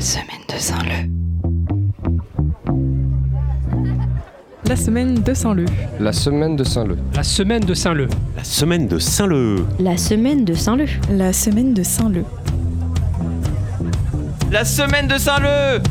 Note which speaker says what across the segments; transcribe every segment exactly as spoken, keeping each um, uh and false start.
Speaker 1: semaine de Saint-Leu.
Speaker 2: La semaine de Saint-Leu.
Speaker 3: La semaine de Saint-Leu.
Speaker 4: La semaine de Saint-Leu.
Speaker 5: La semaine de Saint-Leu.
Speaker 6: La semaine de Saint-Leu.
Speaker 7: La semaine de Saint-Leu.
Speaker 8: La semaine de Saint-Leu.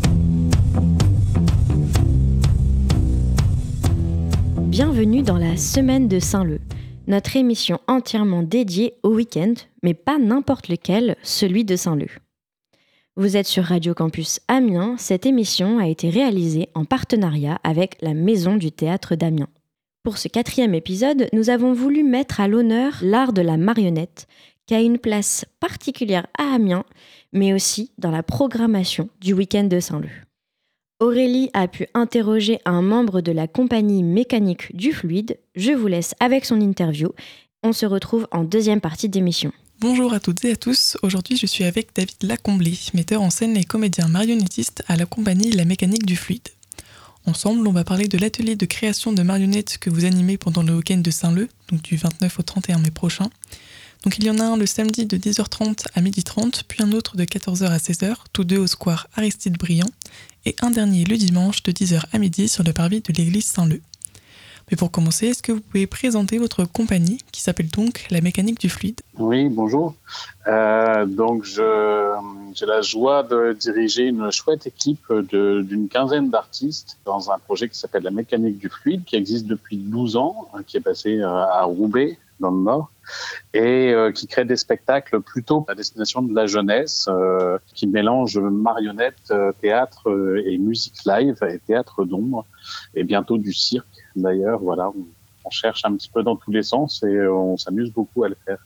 Speaker 6: Bienvenue dans la semaine de Saint-Leu, notre émission entièrement dédiée au week-end, mais pas n'importe lequel, celui de Saint-Leu. Vous êtes sur Radio Campus Amiens, cette émission a été réalisée en partenariat avec la Maison du Théâtre d'Amiens. Pour ce quatrième épisode, nous avons voulu mettre à l'honneur l'art de la marionnette, qui a une place particulière à Amiens, mais aussi dans la programmation du week-end de Saint-Leu. Aurélie a pu interroger un membre de la compagnie mécanique du fluide. Je vous laisse avec son interview. On se retrouve en deuxième partie d'émission.
Speaker 7: Bonjour à toutes et à tous. Aujourd'hui, je suis avec David Lacomblé, metteur en scène et comédien marionnettiste à la compagnie La Mécanique du Fluide. Ensemble, on va parler de l'atelier de création de marionnettes que vous animez pendant le week-end de Saint-Leu, donc du vingt-neuf au trente et un mai prochain. Donc il y en a un le samedi de dix heures trente à midi trente, puis un autre de quatorze heures à seize heures, tous deux au square Aristide Briand, et un dernier le dimanche de dix heures à midi sur le parvis de l'église Saint-Leu. Mais pour commencer, est-ce que vous pouvez présenter votre compagnie, qui s'appelle donc La Mécanique du Fluide ?
Speaker 9: Oui, bonjour. Euh, donc je, j'ai la joie de diriger une chouette équipe de, d'une quinzaine d'artistes dans un projet qui s'appelle La Mécanique du Fluide, qui existe depuis douze ans, qui est passé à Roubaix, dans le Nord, et euh, qui crée des spectacles plutôt à destination de la jeunesse, euh, qui mélange marionnettes, euh, théâtre euh, et musique live, et théâtre d'ombre, et bientôt du cirque d'ailleurs. Voilà, on, on cherche un petit peu dans tous les sens et euh, on s'amuse beaucoup à le faire.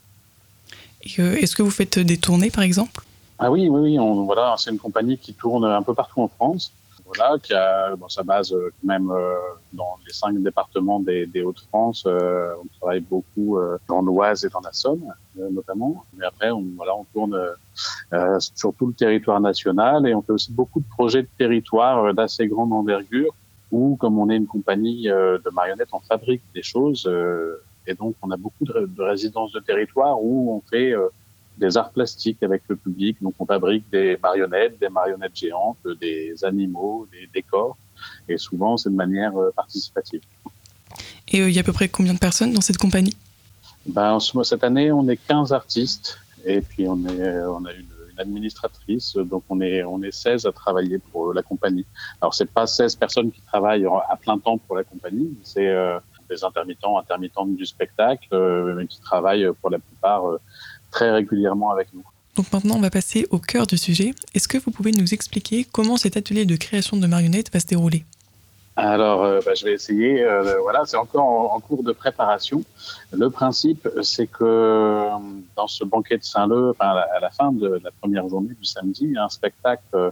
Speaker 7: Et euh, est-ce que vous faites des tournées par exemple ?
Speaker 9: Ah oui, oui, oui. On, voilà, c'est une compagnie qui tourne un peu partout en France. Voilà, qui a bon, sa base euh, même euh, dans les cinq départements des, des Hauts-de-France. Euh, on travaille beaucoup euh, dans l'Oise et dans la Somme, euh, notamment. Mais après, on, voilà, on tourne euh, sur tout le territoire national et on fait aussi beaucoup de projets de territoire euh, d'assez grande envergure où, comme on est une compagnie euh, de marionnettes, on fabrique des choses euh, et donc on a beaucoup de, de résidences de territoire où on fait euh, des arts plastiques avec le public. Donc, on fabrique des marionnettes, des marionnettes géantes, des animaux, des décors. Et souvent, c'est de manière euh, participative.
Speaker 7: Et il euh, y a à peu près combien de personnes dans cette compagnie ?
Speaker 9: Ben, cette année, on est quinze artistes. Et puis, on, est, on a une, une administratrice. Donc, on est, on est seize à travailler pour la compagnie. Alors, c'est pas seize personnes qui travaillent à plein temps pour la compagnie. C'est euh, des intermittents, intermittentes du spectacle, euh, qui travaillent pour la plupart euh, très régulièrement avec nous.
Speaker 7: Donc maintenant, on va passer au cœur du sujet. Est-ce que vous pouvez nous expliquer comment cet atelier de création de marionnettes va se dérouler ?
Speaker 9: Alors, euh, bah, je vais essayer. Euh, voilà, c'est encore en, en cours de préparation. Le principe, c'est que dans ce banquet de Saint-Leu, enfin, à, la, à la fin de la première journée du samedi, il y a un spectacle euh,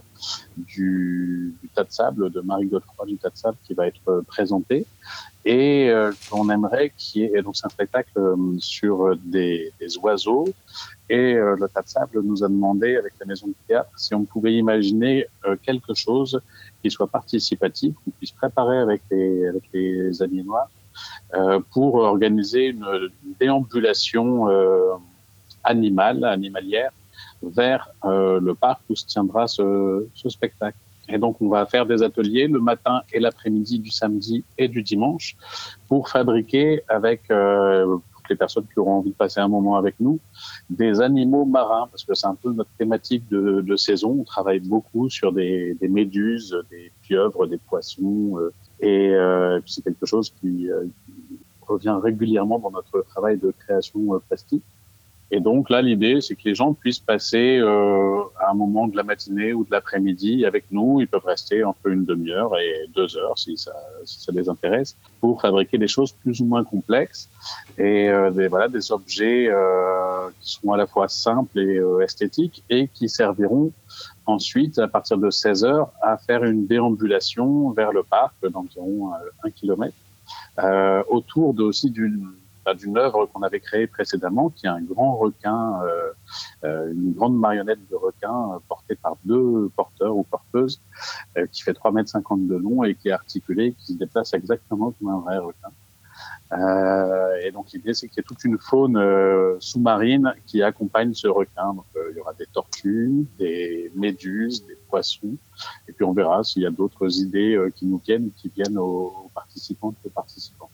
Speaker 9: du, du Tas de Sable, de Marie Godefroy du Tas de Sable, qui va être euh, présenté. Et euh, qu'on aimerait qu'il y ait, donc c'est un spectacle euh, sur des, des oiseaux. Et euh, le Tas de Sable nous a demandé, avec la Maison du Théâtre, si on pouvait imaginer euh, quelque chose qui soit participatif, qu'on puisse préparer avec les, avec les amis noirs, euh, pour organiser une, une déambulation euh, animale, animalière, vers euh, le parc où se tiendra ce, ce spectacle. Et donc, on va faire des ateliers le matin et l'après-midi du samedi et du dimanche pour fabriquer avec euh, toutes les personnes qui auront envie de passer un moment avec nous des animaux marins, parce que c'est un peu notre thématique de, de saison. On travaille beaucoup sur des, des méduses, des pieuvres, des poissons, euh, et euh, c'est quelque chose qui, euh, qui revient régulièrement dans notre travail de création euh, plastique. Et donc là, l'idée, c'est que les gens puissent passer euh, à un moment de la matinée ou de l'après-midi avec nous. Ils peuvent rester entre une demi-heure et deux heures, si ça, si ça les intéresse, pour fabriquer des choses plus ou moins complexes et euh, des, voilà, des objets euh, qui sont à la fois simples et euh, esthétiques et qui serviront ensuite, à partir de seize heures, à faire une déambulation vers le parc d'environ euh, un kilomètre, euh, autour de, aussi d'une d'une œuvre qu'on avait créée précédemment, qui est un grand requin, euh, euh, une grande marionnette de requin euh, portée par deux porteurs ou porteuses, euh, qui fait trois mètres cinquante de long et qui est articulée, qui se déplace exactement comme un vrai requin. Euh, et donc l'idée, c'est qu'il y ait toute une faune euh, sous-marine qui accompagne ce requin. Donc euh, il y aura des tortues, des méduses, des poissons. Et puis on verra s'il y a d'autres idées euh, qui nous viennent, qui viennent aux, aux participantes et aux participants.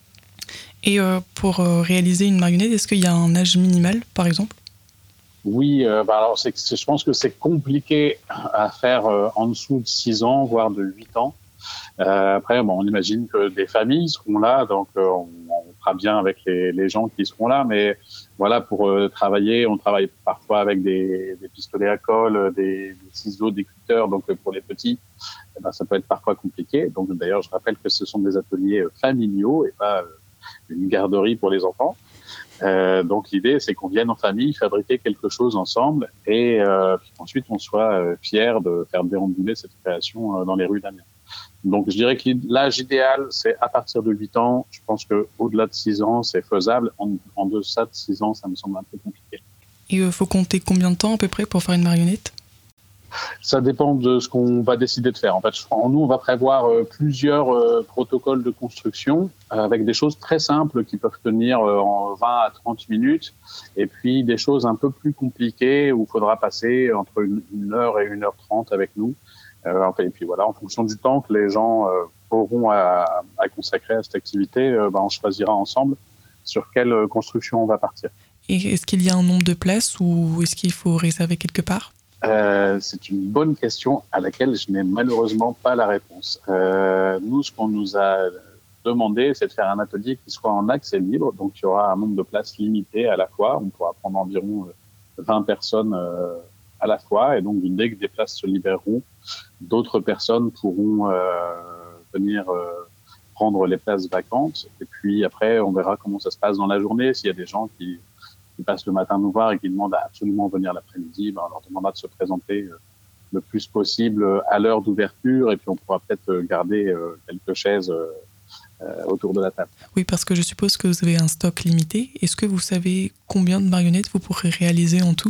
Speaker 7: Et euh, pour euh, réaliser une marionnette, est-ce qu'il y a un âge minimal, par exemple ?
Speaker 9: Oui, euh, bah alors c'est, c'est, je pense que c'est compliqué à faire euh, en dessous de six ans, voire de huit ans. Euh, après, bon, on imagine que des familles seront là, donc euh, on, on fera bien avec les, les gens qui seront là. Mais voilà, pour euh, travailler, on travaille parfois avec des, des pistolets à colle, des, des ciseaux, des cutters. Donc euh, pour les petits, eh ben, ça peut être parfois compliqué. Donc d'ailleurs, je rappelle que ce sont des ateliers familiaux et pas euh, une garderie pour les enfants. Euh, donc l'idée, c'est qu'on vienne en famille fabriquer quelque chose ensemble et euh, ensuite on soit euh, fiers de faire déambuler cette création euh, dans les rues d'Amiens. Donc je dirais que l'âge idéal, c'est à partir de huit ans. Je pense qu'au-delà de six ans, c'est faisable. En, en deçà de six ans, ça me semble un peu compliqué.
Speaker 7: Et il euh, faut compter combien de temps à peu près pour faire une marionnette ?
Speaker 9: Ça dépend de ce qu'on va décider de faire. En fait, nous, on va prévoir euh, plusieurs euh, protocoles de construction euh, avec des choses très simples qui peuvent tenir euh, en vingt à trente minutes et puis des choses un peu plus compliquées où il faudra passer entre une, une heure et une heure trente avec nous. Euh, et puis voilà, en fonction du temps que les gens euh, auront à, à consacrer à cette activité, euh, ben, on choisira ensemble sur quelle construction on va partir.
Speaker 7: Et est-ce qu'il y a un nombre de places ou est-ce qu'il faut réserver quelque part ?
Speaker 9: Euh, c'est une bonne question à laquelle je n'ai malheureusement pas la réponse. Euh, nous, ce qu'on nous a demandé, c'est de faire un atelier qui soit en accès libre. Donc, il y aura un nombre de places limité à la fois. On pourra prendre environ vingt personnes euh, à la fois. Et donc, dès que des places se libéreront, d'autres personnes pourront euh, venir euh, prendre les places vacantes. Et puis après, on verra comment ça se passe dans la journée. S'il y a des gens qui... qui passent le matin nous voir et qui demandent à absolument venir l'après-midi, ben on leur demandera de se présenter le plus possible à l'heure d'ouverture et puis on pourra peut-être garder quelques chaises autour de la table.
Speaker 7: Oui, parce que je suppose que vous avez un stock limité. Est-ce que vous savez combien de marionnettes vous pourrez réaliser en tout ?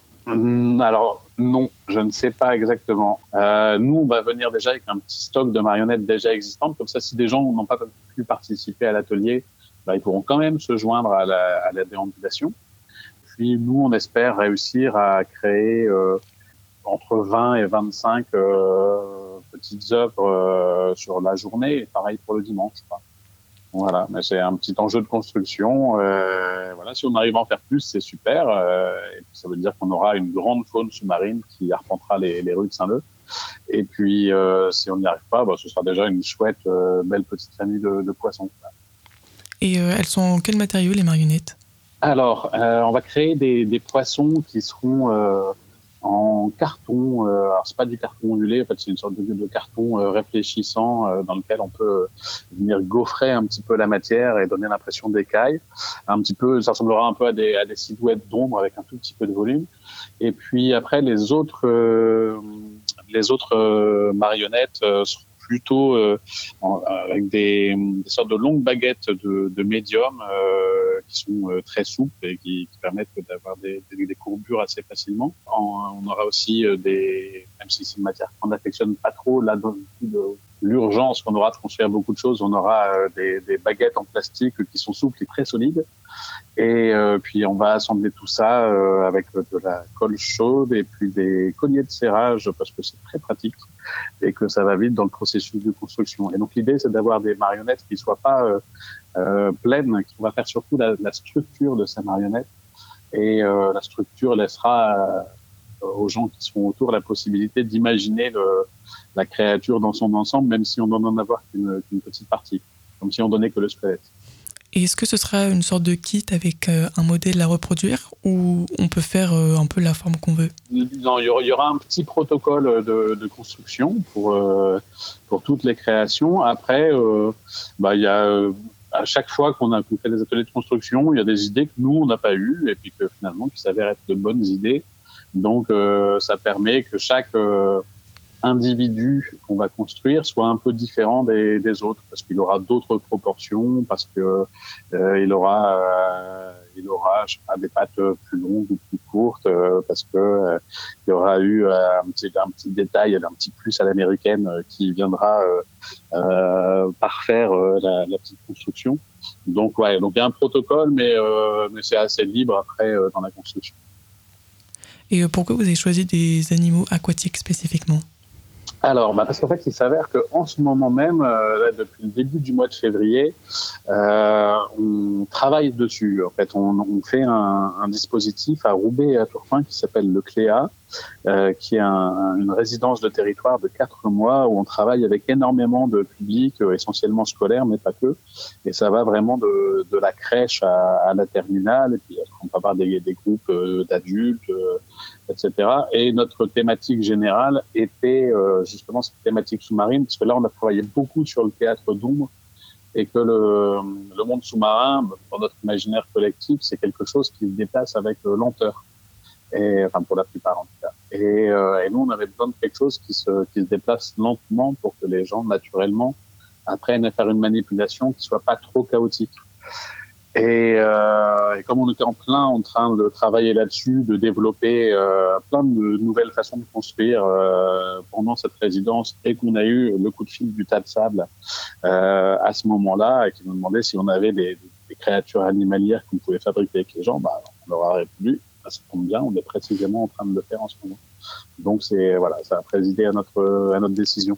Speaker 9: Alors non, je ne sais pas exactement. Euh, nous, on va venir déjà avec un petit stock de marionnettes déjà existantes. Comme ça, si des gens n'ont pas pu participer à l'atelier, ben, ils pourront quand même se joindre à la, à la déambulation. Puis nous, on espère réussir à créer euh, entre vingt et vingt-cinq euh, petites œuvres euh, sur la journée, et pareil pour le dimanche. Quoi. Voilà, mais c'est un petit enjeu de construction. Euh, voilà, si on arrive à en faire plus, c'est super. Euh, et puis ça veut dire qu'on aura une grande faune sous-marine qui arpentera les, les rues de Saint-Leu. Et puis, euh, si on n'y arrive pas, bah, ce sera déjà une chouette, euh, belle petite famille de, de poissons. Et
Speaker 7: euh, elles sont en quel matériau, les marionnettes ?
Speaker 9: Alors, euh, on va créer des, des poissons qui seront euh, en carton. Euh, alors, c'est pas du carton ondulé, en fait, c'est une sorte de, de carton euh, réfléchissant euh, dans lequel on peut venir gaufrer un petit peu la matière et donner l'impression d'écailles. Un petit peu, ça ressemblera un peu à des, à des silhouettes d'ombre avec un tout petit peu de volume. Et puis après, les autres, euh, les autres euh, marionnettes euh, seront plutôt euh, en, avec des, des sortes de longues baguettes de, de médium euh, qui sont euh, très souples et qui, qui permettent d'avoir des, des, des courbures assez facilement. En, on aura aussi euh, des, même si c'est une matière qu'on n'affectionne pas trop, là dans le, l'urgence qu'on aura de construire beaucoup de choses, on aura euh, des, des baguettes en plastique qui sont souples et très solides. Et euh, puis on va assembler tout ça euh, avec de la colle chaude et puis des colliers de serrage parce que c'est très pratique et que ça va vite dans le processus de construction. Et donc l'idée c'est d'avoir des marionnettes qui soient pas euh, euh, pleines, qu'on va faire surtout la, la structure de ces marionnettes et euh, la structure laissera euh, aux gens qui seront autour la possibilité d'imaginer le, la créature dans son ensemble, même si on n'en en avoir qu'une, qu'une petite partie, comme si on donnait que le squelette.
Speaker 7: Et est-ce que ce sera une sorte de kit avec euh, un modèle à reproduire ou on peut faire euh, un peu la forme qu'on veut ?
Speaker 9: Non, il y aura, il y aura un petit protocole de, de construction pour, euh, pour toutes les créations. Après, euh, bah, il y a, euh, à chaque fois qu'on a qu'on fait des ateliers de construction, il y a des idées que nous, on n'a pas eues et puis que finalement, qui s'avèrent être de bonnes idées. Donc, euh, ça permet que chaque... Euh, individu qu'on va construire soit un peu différent des, des autres parce qu'il aura d'autres proportions, parce que euh, il aura euh, il aura je sais pas, des pattes plus longues ou plus courtes, euh, parce que euh, il y aura eu euh, un petit un petit détail, un petit plus à l'américaine euh, qui viendra euh, euh, parfaire euh, la, la petite construction. Donc ouais, donc il y a un protocole, mais euh, mais c'est assez libre après euh, dans la construction.
Speaker 7: Et euh, pourquoi vous avez choisi des animaux aquatiques spécifiquement ?
Speaker 9: Alors, bah parce qu'en fait, il s'avère qu'en ce moment même, euh, là, depuis le début du mois de février, euh, on travaille dessus. En fait, on, on fait un, un dispositif à Roubaix et à Tourcoing qui s'appelle le C L E A, euh, qui est un, une résidence de territoire de quatre mois où on travaille avec énormément de publics, euh, essentiellement scolaires, mais pas que. Et ça va vraiment de, de la crèche à, à la terminale. Et puis, on peut avoir des, des groupes euh, d'adultes, euh, et cetera. Et notre thématique générale était euh, justement cette thématique sous-marine, parce que là, on a travaillé beaucoup sur le théâtre d'ombre, et que le, le monde sous-marin, dans notre imaginaire collectif, c'est quelque chose qui se déplace avec euh, lenteur, et, enfin pour la plupart en tout cas. Et, euh, et nous, on avait besoin de quelque chose qui se, qui se déplace lentement pour que les gens, naturellement, apprennent à faire une manipulation qui soit pas trop chaotique. Et, euh, et comme on était en plein en train de travailler là-dessus, de développer euh, plein de nouvelles façons de construire euh, pendant cette résidence, et qu'on a eu le coup de fil du tas de sable euh, à ce moment-là, et qui nous demandait si on avait des, des créatures animalières qu'on pouvait fabriquer avec les gens, bah, on leur a répondu, bah, ça tombe bien, on est précisément en train de le faire en ce moment. Donc c'est voilà, ça a présidé à notre à notre décision.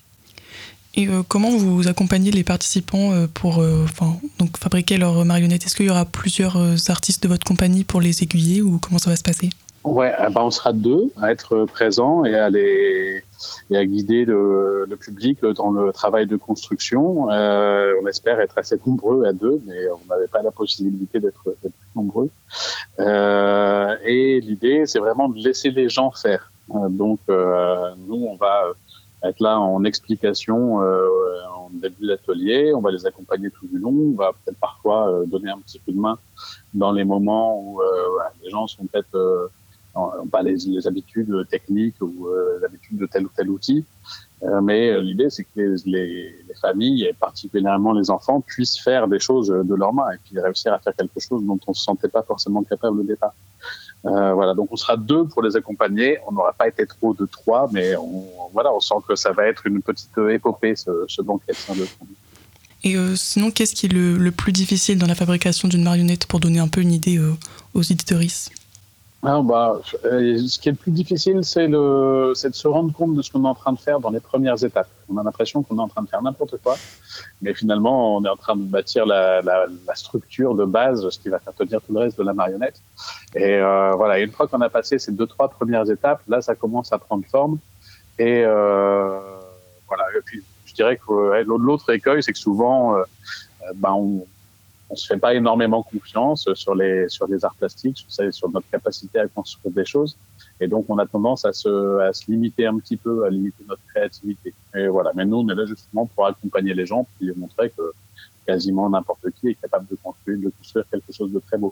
Speaker 7: Et euh, comment vous accompagnez les participants euh, pour euh, donc fabriquer leurs marionnettes ? Est-ce qu'il y aura plusieurs euh, artistes de votre compagnie pour les aiguiller ou comment ça va se passer ?
Speaker 9: Ouais, ben on sera deux à être présents et à les et à guider le, le public dans le travail de construction. Euh, on espère être assez nombreux à deux, mais on n'avait pas la possibilité d'être, d'être plus nombreux. Euh, et l'idée, c'est vraiment de laisser les gens faire. Euh, donc, euh, nous, on va être là en explication euh, en début d'atelier, on va les accompagner tout du long, on va peut-être parfois euh, donner un petit coup de main dans les moments où euh, les gens sont peut-être euh, n'ont pas les, les habitudes techniques ou euh, l'habitude de tel ou tel outil. Euh, mais euh, l'idée, c'est que les, les, les familles, et particulièrement les enfants, puissent faire des choses de leurs mains et puis réussir à faire quelque chose dont on ne se sentait pas forcément capable au départ. Euh, voilà, donc on sera deux pour les accompagner. On n'aura pas été trop de trois, mais on, voilà, on sent que ça va être une petite épopée, ce, ce banquet de Saint-Leu.
Speaker 7: Et euh, sinon, qu'est-ce qui est le, le plus difficile dans la fabrication d'une marionnette pour donner un peu une idée euh, aux éditrices ?
Speaker 9: Ah bah, euh, ce qui est le plus difficile, c'est, le, c'est de se rendre compte de ce qu'on est en train de faire dans les premières étapes. On a l'impression qu'on est en train de faire n'importe quoi, mais finalement, on est en train de bâtir la, la, la structure de base, ce qui va faire tenir tout le reste de la marionnette. Et euh, voilà, et une fois qu'on a passé ces deux, trois premières étapes, là, ça commence à prendre forme. Et euh, voilà, et puis je dirais que ouais, l'autre écueil, c'est que souvent, euh, ben, on on se fait pas énormément confiance sur les sur les arts plastiques, sur, sur notre capacité à construire des choses, et donc on a tendance à se à se limiter un petit peu, à limiter notre créativité. Et voilà, mais nous on est là justement pour accompagner les gens, puis montrer que quasiment n'importe qui est capable de construire de construire quelque chose de très beau.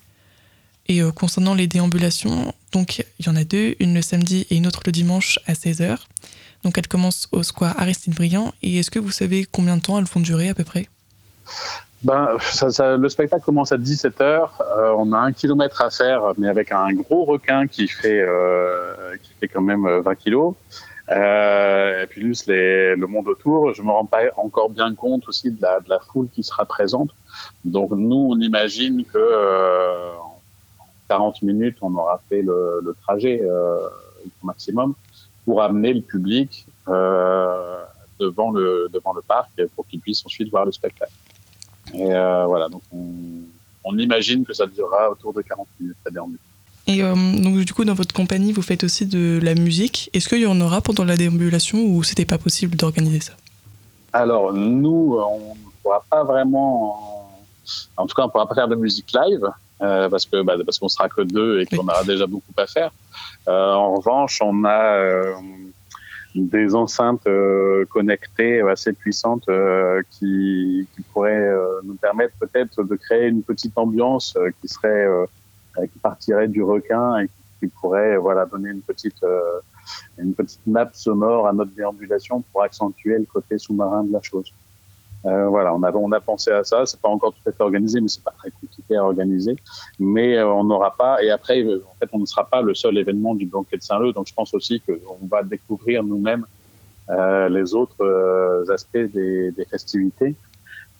Speaker 7: Et euh, concernant les déambulations, donc il y en a deux, une le samedi et une autre le dimanche à seize heures. Donc elles commencent au square Aristide Briand. Et est-ce que vous savez combien de temps elles vont durer à peu près ?
Speaker 9: Ben, ça, ça, le spectacle commence à dix-sept heures. Euh, on a un kilomètre à faire, mais avec un gros requin qui fait euh, qui fait quand même vingt kilos. Euh, et puis plus les, le monde autour. Je me rends pas encore bien compte aussi de la, de la foule qui sera présente. Donc nous, on imagine que euh, en quarante minutes, on aura fait le, le trajet euh, au maximum pour amener le public euh, devant le devant le parc pour qu'il puisse ensuite voir le spectacle. Et euh, voilà, donc on, on imagine que ça durera autour de quarante minutes, la déambule.
Speaker 7: Et euh, donc du coup, dans votre compagnie, vous faites aussi de la musique. Est-ce qu'il y en aura pendant la déambulation ou c'était pas possible d'organiser ça ?
Speaker 9: Alors nous, on ne pourra pas vraiment, en tout cas, on ne pourra pas faire de musique live euh, parce que bah, parce qu'on sera que deux et qu'on oui. aura déjà beaucoup à faire. Euh, en revanche, on a euh, des enceintes euh, connectées assez puissantes euh, qui, qui pourraient euh, nous permettre peut-être de créer une petite ambiance euh, qui serait euh, qui partirait du requin et qui pourrait voilà donner une petite euh, une petite nappe sonore à notre déambulation pour accentuer le côté sous-marin de la chose. Euh, voilà, on a on a pensé à ça. C'est pas encore tout à fait organisé, mais c'est pas très compliqué à organiser. Mais euh, on n'aura pas. Et après, en fait, on ne sera pas le seul événement du banquet de Saint-Leu. Donc, je pense aussi qu'on va découvrir nous-mêmes euh, les autres euh, aspects des, des festivités.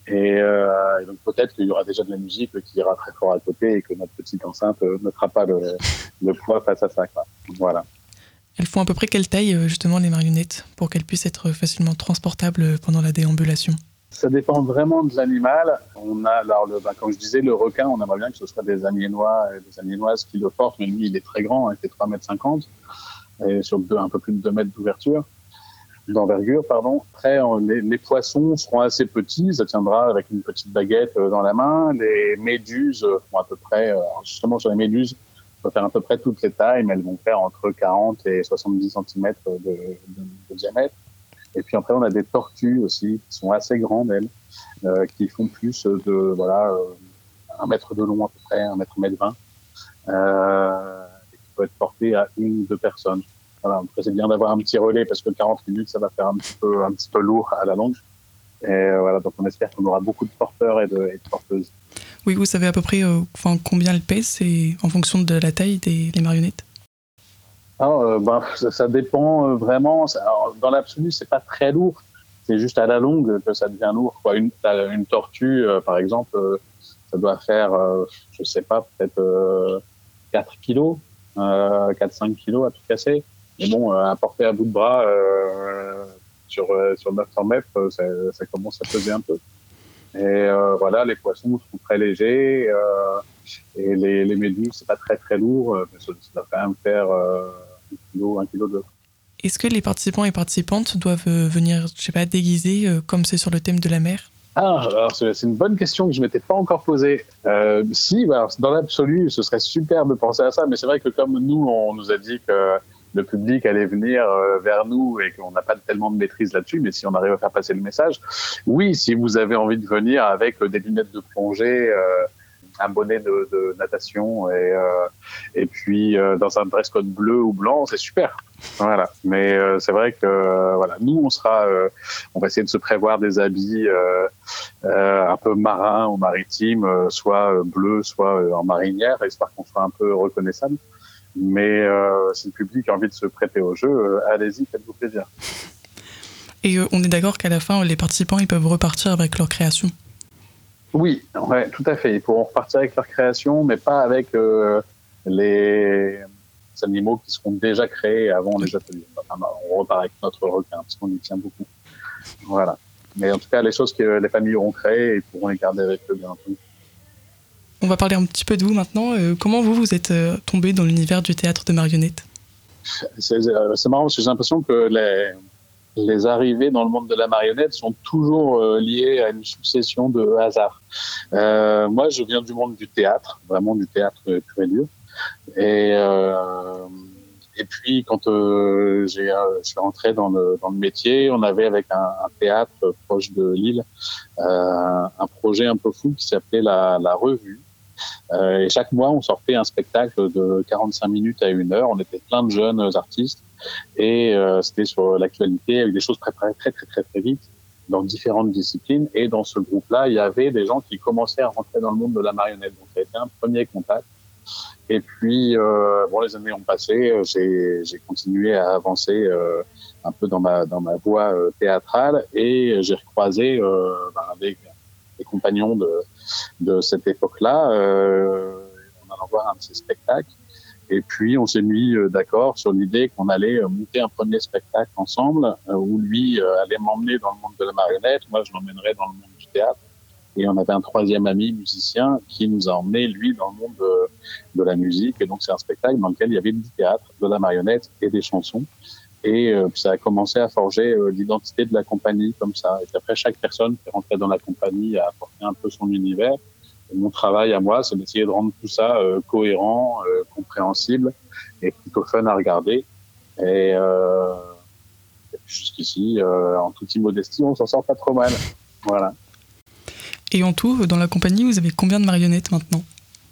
Speaker 9: Et, euh, et donc peut-être qu'il y aura déjà de la musique qui ira très fort à côté et que notre petite enceinte ne mettra pas le, le poids face à ça, quoi. Voilà.
Speaker 7: Elles font à peu près quelle taille, justement, les marionnettes, pour qu'elles puissent être facilement transportables pendant la déambulation?
Speaker 9: Ça dépend vraiment de l'animal. On a, alors, le, bah, comme je disais, le requin, on aimerait bien que ce soit des Amiénois, des Amiénoises qui le portent, mais lui, il est très grand, il fait trois mètres cinquante, et sur deux, un peu plus de deux mètres d'ouverture, d'envergure, pardon. Après, on, les, les poissons seront assez petits, ça tiendra avec une petite baguette dans la main. Les méduses font à peu près, justement sur les méduses, on peut faire à peu près toutes les tailles, mais elles vont faire entre quarante et soixante-dix centimètres de, de, de diamètre. Et puis après, on a des tortues aussi, qui sont assez grandes, elles, euh, qui font plus de, voilà, euh, un mètre de long à peu près, un mètre, un mètre vingt, euh, et qui peut être portées à une ou deux personnes. Voilà, après, c'est bien d'avoir un petit relais, parce que quarante minutes, ça va faire un petit peu, un petit peu lourd à la longue. Et euh, voilà, donc on espère qu'on aura beaucoup de porteurs et de, et de porteuses.
Speaker 7: Oui, vous savez à peu près euh, enfin, combien elles pèsent, et en fonction de la taille des les marionnettes?
Speaker 9: Alors, euh, ben, ça, ça dépend euh, vraiment. Ça, alors, dans l'absolu, c'est pas très lourd. C'est juste à la longue que ça devient lourd, quoi. Une, une tortue, euh, par exemple, euh, ça doit faire, euh, je sais pas, peut-être euh, quatre kilos, euh, quatre cinq kilos à tout casser. Mais bon, euh, à porter à bout de bras euh, sur euh, sur neuf cents mètres, ça, ça commence à peser un peu. Et euh, voilà, les poissons sont très légers. Euh, et les, les méduses, c'est pas très très lourd, mais ça, ça doit quand même faire euh, un kilo, un kilo deux.
Speaker 7: Est-ce que les participants et participantes doivent euh, venir, je sais pas, déguisés, euh, comme c'est sur le thème de la mer?
Speaker 9: Ah, alors c'est, c'est une bonne question que je m'étais pas encore posée. Euh, si, bah, alors, dans l'absolu, ce serait super de penser à ça, mais c'est vrai que comme nous, on nous a dit que le public allait venir euh, vers nous et qu'on n'a pas tellement de maîtrise là-dessus, mais si on arrive à faire passer le message, oui, si vous avez envie de venir avec des lunettes de plongée, euh, un bonnet de, de natation et, euh, et puis euh, dans un dress code bleu ou blanc, c'est super. Voilà. Mais euh, c'est vrai que euh, voilà, nous on sera, euh, on va essayer de se prévoir des habits euh, euh, un peu marins ou maritimes, euh, soit euh, bleu, soit euh, en marinière, histoire qu'on soit un peu reconnaissable. Mais euh, si le public a envie de se prêter au jeu, euh, allez-y, faites-vous plaisir.
Speaker 7: Et euh, on est d'accord qu'à la fin, les participants ils peuvent repartir avec leur création?
Speaker 9: Oui, ouais, tout à fait. Ils pourront repartir avec leur création, mais pas avec euh, les animaux qui seront déjà créés avant les ateliers. Enfin, on repart avec notre requin, parce qu'on y tient beaucoup. Voilà. Mais en tout cas, les choses que les familles auront créées, ils pourront les garder avec eux, bien entendu.
Speaker 7: On va parler un petit peu de vous maintenant. Euh, comment vous, vous êtes euh, tombé dans l'univers du théâtre de marionnettes?
Speaker 9: C'est, c'est marrant, parce que j'ai l'impression que les... les arrivées dans le monde de la marionnette sont toujours euh, liées à une succession de hasards. Euh, moi, je viens du monde du théâtre, vraiment du théâtre pur et dur. Et, euh, et puis, quand euh, j'ai, euh, je suis rentré dans le, dans le métier, on avait avec un, un théâtre proche de Lille euh, un projet un peu fou qui s'appelait la, la Revue. Euh, et chaque mois, on sortait un spectacle de quarante-cinq minutes à une heure. On était plein de jeunes artistes. Et euh, c'était sur l'actualité avec des choses très très très très très très vite dans différentes disciplines. Et dans ce groupe-là, il y avait des gens qui commençaient à rentrer dans le monde de la marionnette. Donc ça a été un premier contact. Et puis, euh, bon, les années ont passé. J'ai, j'ai continué à avancer euh, un peu dans ma dans ma voie euh, théâtrale et j'ai recroisé euh, bah, des, des compagnons de de cette époque-là. Euh, en allant voir un de ces spectacles. Et puis, on s'est mis d'accord sur l'idée qu'on allait monter un premier spectacle ensemble, où lui allait m'emmener dans le monde de la marionnette, moi je l'emmènerais dans le monde du théâtre. Et on avait un troisième ami musicien qui nous a emmenés, lui, dans le monde de, de la musique. Et donc, c'est un spectacle dans lequel il y avait du théâtre, de la marionnette et des chansons. Et euh, ça a commencé à forger euh, l'identité de la compagnie comme ça. Et puis après, chaque personne qui rentrait dans la compagnie a apporté un peu son univers. Et mon travail à moi, c'est d'essayer de rendre tout ça euh, cohérent, euh, compréhensible et plutôt fun à regarder. Et, euh, et puis jusqu'ici, euh, en toute immodestie, on s'en sort pas trop mal. Voilà.
Speaker 7: Et en tout, dans la compagnie, vous avez combien de marionnettes maintenant?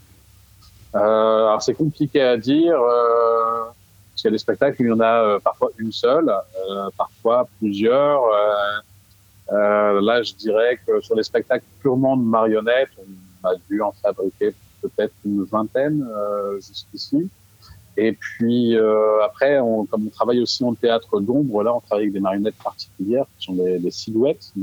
Speaker 9: euh, Alors c'est compliqué à dire. Euh, parce qu'il y a des spectacles où il y en a euh, parfois une seule, euh, parfois plusieurs. Euh, euh, là, je dirais que sur les spectacles purement de marionnettes, on a dû en fabriquer peut-être une vingtaine euh, jusqu'ici. Et puis euh, après, on, comme on travaille aussi en théâtre d'ombre, là on travaille avec des marionnettes particulières qui sont des, des silhouettes d'ombre.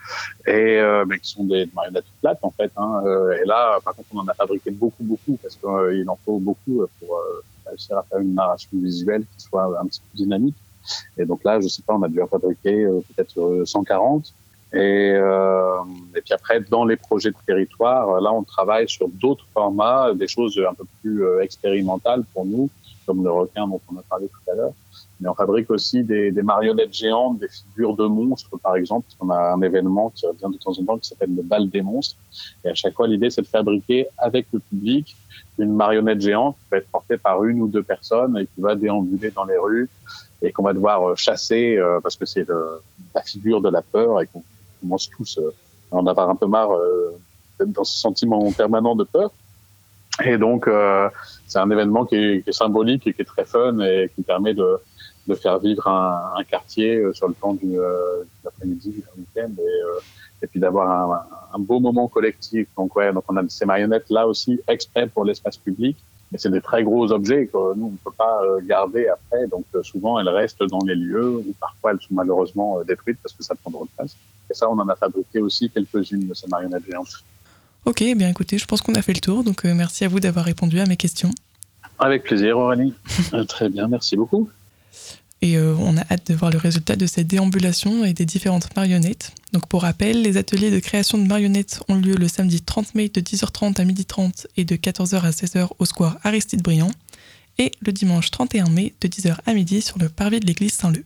Speaker 9: et euh, mais qui sont des marionnettes plates en fait. Hein. Et là, par contre, on en a fabriqué beaucoup, beaucoup, parce qu'il euh, en faut beaucoup pour euh, réussir à faire une narration visuelle qui soit un petit peu dynamique. Et donc là, je sais pas, on a dû en fabriquer euh, peut-être euh, cent quarante. Et, euh, et puis après, dans les projets de territoire, là, on travaille sur d'autres formats, des choses un peu plus euh, expérimentales pour nous, comme le requin dont on a parlé tout à l'heure. Mais on fabrique aussi des, des marionnettes géantes, des figures de monstres, par exemple, parce qu'on a un événement qui revient de temps en temps qui s'appelle le bal des monstres. Et à chaque fois, l'idée, c'est de fabriquer avec le public une marionnette géante qui va être portée par une ou deux personnes et qui va déambuler dans les rues et qu'on va devoir chasser euh, parce que c'est le, la figure de la peur et qu'on commence tous euh, à en avoir un peu marre euh, d'être dans ce sentiment permanent de peur. Et donc, euh, c'est un événement qui est, qui est symbolique et qui est très fun et qui permet de de faire vivre un, un quartier euh, sur le temps du, euh, de l'après-midi, du week-end, et, euh, et puis d'avoir un, un beau moment collectif. Donc ouais, donc on a ces marionnettes là aussi exprès pour l'espace public, mais c'est des très gros objets que nous on ne peut pas euh, garder après. Donc euh, souvent elles restent dans les lieux ou parfois elles sont malheureusement euh, détruites parce que ça prend trop de place. Et ça, on en a fabriqué aussi quelques-unes de ces marionnettes géantes.
Speaker 7: Ok, bien écoutez, je pense qu'on a fait le tour, donc euh, merci à vous d'avoir répondu à mes questions.
Speaker 9: Avec plaisir, Aurélie. Très bien, merci beaucoup.
Speaker 7: Et euh, on a hâte de voir le résultat de cette déambulation et des différentes marionnettes. Donc pour rappel, les ateliers de création de marionnettes ont lieu le samedi trente mai de dix heures trente à midi trente et de quatorze heures à seize heures au square Aristide Briand, et le dimanche trente et un mai de dix heures à midi sur le parvis de l'église Saint-Leu.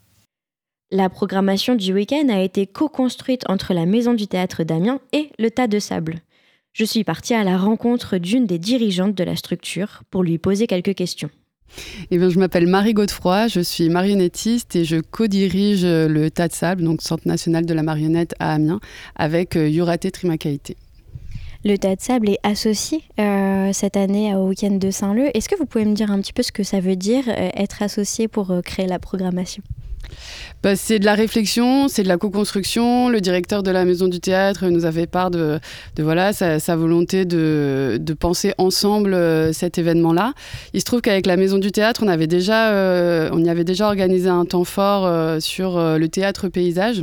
Speaker 6: La programmation du week-end a été co-construite entre la Maison du Théâtre d'Amiens et le Tas de Sable. Je suis partie à la rencontre d'une des dirigeantes de la structure pour lui poser quelques questions.
Speaker 1: Eh bien, je m'appelle Marie Godefroy, je suis marionnettiste et je co-dirige le Tas de Sable, donc Centre national de la marionnette à Amiens, avec Yuraté Trimakaïté.
Speaker 6: Le Tas de Sable est associé euh, cette année au week-end de Saint-Leu. Est-ce que vous pouvez me dire un petit peu ce que ça veut dire, euh, être associé pour euh, créer la programmation ?
Speaker 1: Bah, c'est de la réflexion, c'est de la co-construction. Le directeur de la Maison du Théâtre nous a fait part de, de voilà, sa, sa volonté de, de penser ensemble euh, cet événement-là. Il se trouve qu'avec la Maison du Théâtre, on, avait déjà, euh, on y avait déjà organisé un temps fort euh, sur euh, le théâtre paysage.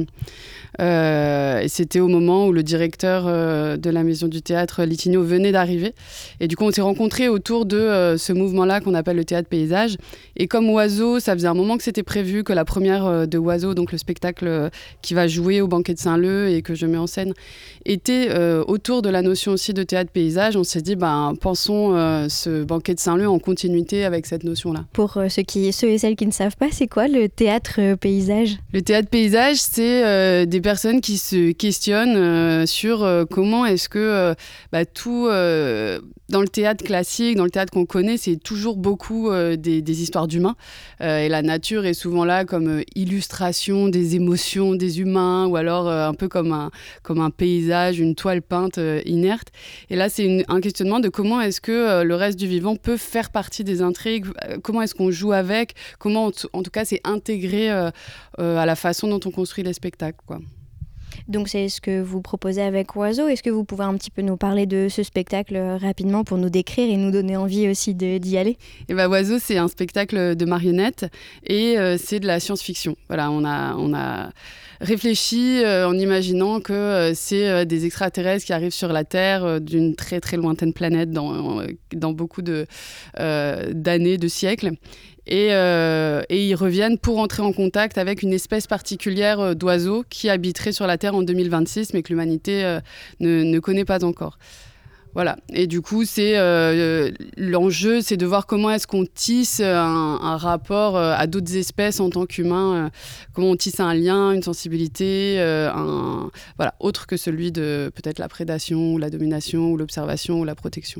Speaker 1: Euh, et c'était au moment où le directeur euh, de la Maison du Théâtre, Litigno, venait d'arriver. Et du coup, on s'est rencontrés autour de euh, ce mouvement-là qu'on appelle le théâtre paysage. Et comme Oiseau, ça faisait un moment que c'était prévu que la première euh, de Oiseau, donc le spectacle euh, qui va jouer au banquet de Saint-Leu et que je mets en scène, était euh, autour de la notion aussi de théâtre paysage. On s'est dit, ben, pensons euh, ce banquet de Saint-Leu en continuité avec cette notion-là.
Speaker 6: Pour euh, ceux, qui, ceux et celles qui ne savent pas, c'est quoi le théâtre euh, paysage ?
Speaker 1: Le théâtre paysage, c'est euh, des personnes qui se questionnent euh, sur euh, comment est-ce que euh, bah, tout, euh, dans le théâtre classique, dans le théâtre qu'on connaît, c'est toujours beaucoup euh, des, des histoires d'humains. Euh, et la nature est souvent là comme euh, illustration des émotions des humains, ou alors euh, un peu comme un, comme un paysage, une toile peinte euh, inerte. Et là, c'est une, un questionnement de comment est-ce que euh, le reste du vivant peut faire partie des intrigues, euh, comment est-ce qu'on joue avec, comment en, t- en tout cas c'est intégré euh, euh, à la façon dont on construit les spectacles, quoi.
Speaker 6: Donc c'est ce que vous proposez avec Oiseau. Est-ce que vous pouvez un petit peu nous parler de ce spectacle euh, rapidement pour nous décrire et nous donner envie aussi de, d'y aller ?
Speaker 1: Et bah, Oiseau, c'est un spectacle de marionnettes et euh, c'est de la science-fiction. Voilà, on a, on a réfléchi euh, en imaginant que euh, c'est euh, des extraterrestres qui arrivent sur la Terre euh, d'une très très lointaine planète dans, dans beaucoup de, euh, d'années, de siècles. Et, euh, et ils reviennent pour entrer en contact avec une espèce particulière euh, d'oiseaux qui habiterait sur la Terre en deux mille vingt-six, mais que l'humanité euh, ne, ne connaît pas encore. Voilà. Et du coup, c'est, euh, l'enjeu, c'est de voir comment est-ce qu'on tisse un, un rapport euh, à d'autres espèces en tant qu'humain, euh, comment on tisse un lien, une sensibilité, euh, un, voilà, autre que celui de peut-être la prédation, ou la domination, ou l'observation, ou la protection.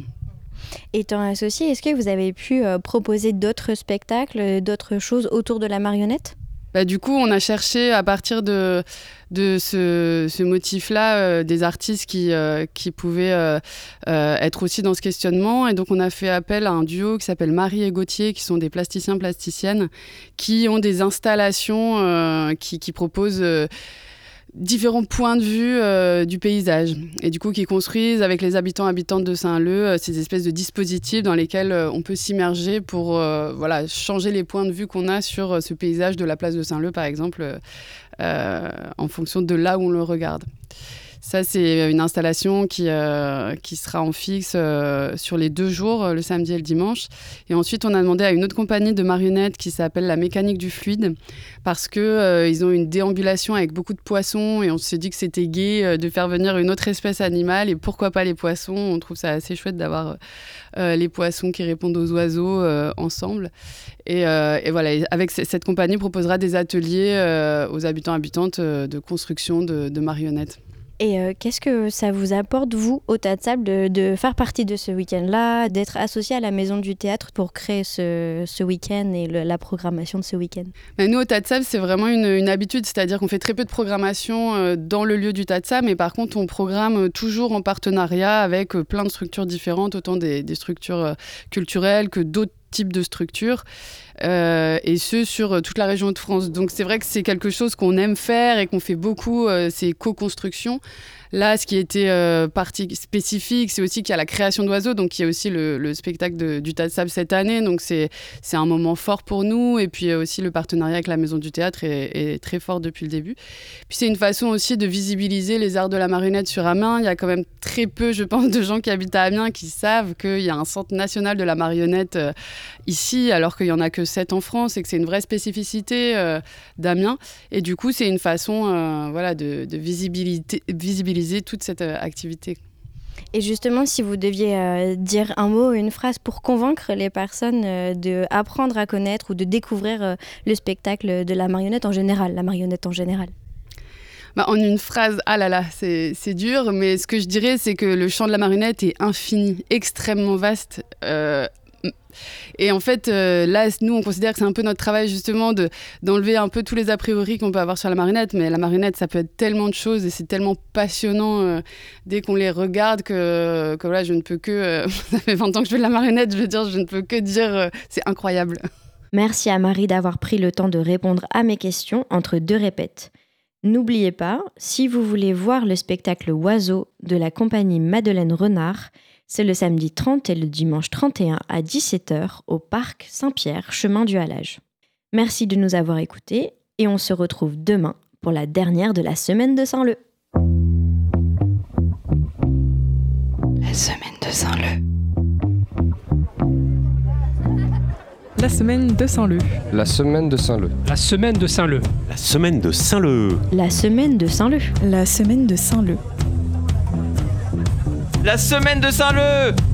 Speaker 6: Étant associé, est-ce que vous avez pu euh, proposer d'autres spectacles, d'autres choses autour de la marionnette ?
Speaker 1: Bah, du coup, on a cherché à partir de, de ce, ce motif-là euh, des artistes qui, euh, qui pouvaient euh, euh, être aussi dans ce questionnement. Et donc, on a fait appel à un duo qui s'appelle Marie et Gauthier, qui sont des plasticiens-plasticiennes, qui ont des installations euh, qui, qui proposent... Euh, différents points de vue euh, du paysage et du coup qui construisent avec les habitants habitantes de Saint-Leu euh, ces espèces de dispositifs dans lesquels euh, on peut s'immerger pour euh, voilà, changer les points de vue qu'on a sur euh, ce paysage de la place de Saint-Leu par exemple euh, en fonction de là où on le regarde. Ça, c'est une installation qui, euh, qui sera en fixe euh, sur les deux jours, le samedi et le dimanche. Et ensuite, on a demandé à une autre compagnie de marionnettes qui s'appelle la Mécanique du Fluide parce qu'ils euh, ont une déambulation avec beaucoup de poissons et on s'est dit que c'était gai euh, de faire venir une autre espèce animale et pourquoi pas les poissons. On trouve ça assez chouette d'avoir euh, les poissons qui répondent aux oiseaux euh, ensemble. Et, euh, et voilà, avec c- cette compagnie proposera des ateliers euh, aux habitants et habitantes euh, de construction de, de marionnettes.
Speaker 6: Et euh, qu'est-ce que ça vous apporte, vous, au Tas de Sable, de, de faire partie de ce week-end-là, d'être associé à la Maison du Théâtre pour créer ce, ce week-end et le, la programmation de ce week-end?
Speaker 1: Mais nous, au Tas de Sable, c'est vraiment une, une habitude, c'est-à-dire qu'on fait très peu de programmation euh, dans le lieu du Tas de Sable, mais par contre, on programme toujours en partenariat avec euh, plein de structures différentes, autant des, des structures euh, culturelles que d'autres types de structures, euh, et ce, sur toute la région de France. Donc c'est vrai que c'est quelque chose qu'on aime faire et qu'on fait beaucoup, euh, c'est co-construction. Là, ce qui était euh, partie spécifique, c'est aussi qu'il y a la création d'oiseaux, donc il y a aussi le, le spectacle de, du Tas de Sable cette année, donc c'est, c'est un moment fort pour nous, et puis aussi le partenariat avec la Maison du Théâtre est, est très fort depuis le début. Puis c'est une façon aussi de visibiliser les arts de la marionnette sur Amiens. Il y a quand même très peu, je pense, de gens qui habitent à Amiens qui savent qu'il y a un centre national de la marionnette euh, ici, alors qu'il n'y en a que sept en France, et que c'est une vraie spécificité euh, d'Amiens, et du coup, c'est une façon euh, voilà, de, de visibilité, visibiliser toute cette euh, activité.
Speaker 6: Et justement, si vous deviez euh, dire un mot, une phrase pour convaincre les personnes euh, d'apprendre à connaître ou de découvrir euh, le spectacle de la marionnette en général, la marionnette en général.
Speaker 1: Bah, en une phrase, ah là là, c'est, c'est dur, mais ce que je dirais, c'est que le champ de la marionnette est infini, extrêmement vaste. Euh, Et en fait, euh, là, nous, on considère que c'est un peu notre travail, justement, de, d'enlever un peu tous les a priori qu'on peut avoir sur la marionnette. Mais la marionnette, ça peut être tellement de choses et c'est tellement passionnant euh, dès qu'on les regarde que, que voilà, je ne peux que... Euh, ça fait vingt ans que je fais de la marionnette, je veux dire, je ne peux que dire euh, c'est incroyable.
Speaker 6: Merci à Marie d'avoir pris le temps de répondre à mes questions entre deux répètes. N'oubliez pas, si vous voulez voir le spectacle Oiseaux de la compagnie Madeleine Renard, c'est le samedi trente et le dimanche trente et un à dix-sept heures au parc Saint-Pierre, chemin du Halage. Merci de nous avoir écoutés et on se retrouve demain pour la dernière de la semaine de Saint-Leu.
Speaker 3: La semaine de Saint-Leu.
Speaker 2: La semaine de Saint-Leu.
Speaker 4: La semaine de Saint-Leu.
Speaker 5: La semaine de Saint-Leu. La semaine de Saint-Leu.
Speaker 6: La semaine de Saint-Leu.
Speaker 2: La semaine de Saint-Leu.
Speaker 8: La semaine de Saint-Leu.